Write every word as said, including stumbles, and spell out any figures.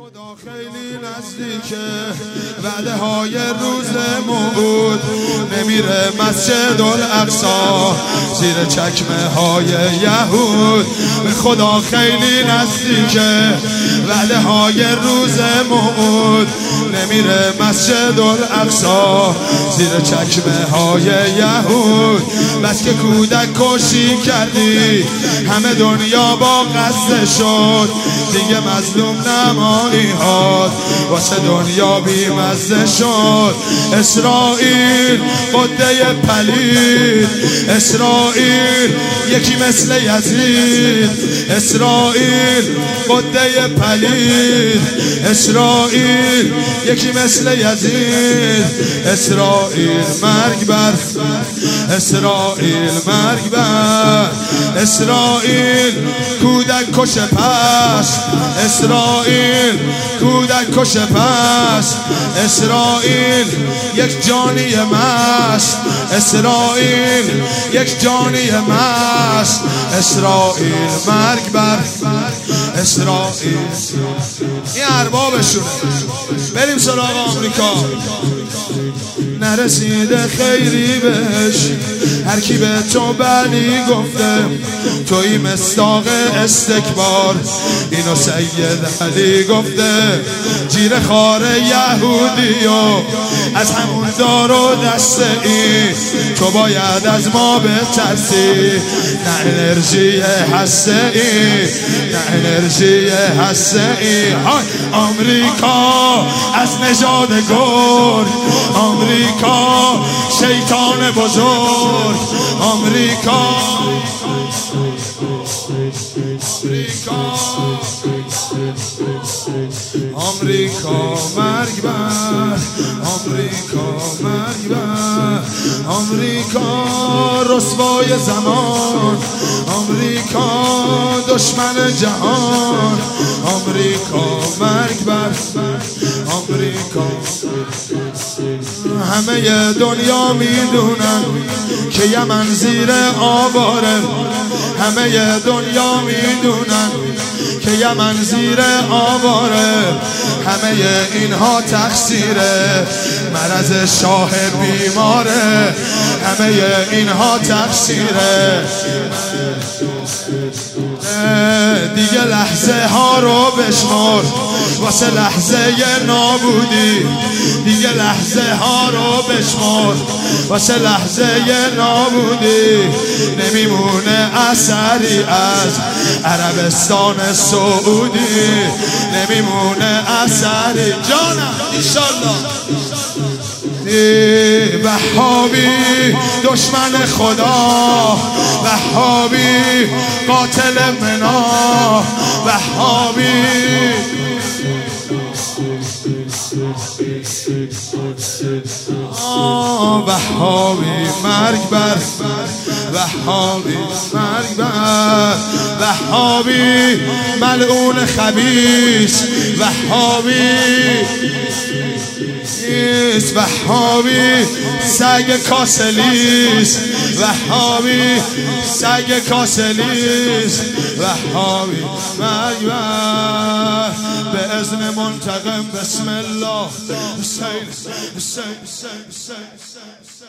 خدا خیلی نزدیکه، وعده های روز موعود. نمیره مسجد الاقصی زیر چکمه های یهود. به خدا خیلی نزدیکه، وعده های روز موعود. نمیره مسجد الاقصی زیر چکمه های یهود. بس که کودک کشی کردی، همه دنیا با قصد شد. دیگه مظلوم نمایی هات، واسه دنیا بی مزه شد. اسرائیل قده پلید، اسرائیل یکی مثل یزید. اسرائیل قده پلید، اسرائیل یکی مثل یزید. اسرائیل مرگ بر، اسرائیل مرگ بر. اسرائیل کودک کش پس، اسرائیل کودک کش پس. اسرائیل یک جانی مست، اسرائیل یک جانی مست. اسرائیل مرگ بر، اسرائیل این اربابشونه. بریم سراغ آمریکا. نرسیده خیری بهش، هر کی به تو بدی گفته، توی مصداق استکبار. اینو سید علی گفته. جیر خار یهودیو از همون دار و دسته ای، تو باید از ما بترسی. نه انرژی هسته ای، نه انرژی هسته ای. آمریکا از نژاد گرگ، آمریکا شیطان بزرگ. آمریکا آمریکا مرگ بر، آمریکا مرگ بر. آمریکا رسوای زمان، آمریکا دشمن جهان. آمریکا مرگ بر، آمریکا. همه دنیا میدونن که یمن زیر آواره. همه دنیا میدونن که یمن زیر آواره. همه اینها تقصیر مرض شاه بیماره. همه اینها تقصیر. دیگه لحظه ها رو بشمر واسه لحظه نابودی. دیگه لحظه ها رو بشمر واسه لحظه نابودی. نمیمونه اثری از عربستان سعودی، نمیمونه اثری. جانم انشالله. وهابی دشمن خدا، وهابی قاتل منا. وهابی وهابی مرگ بر، وهابی مرگ بر. وهابی ملعون خبیث، وهابی وهابی سگ کاسلیس، وهابی سگ کاسلیس. وهابی مرگ بر. به اذن منتقم بسم الله. حسین حسین حسین حسین.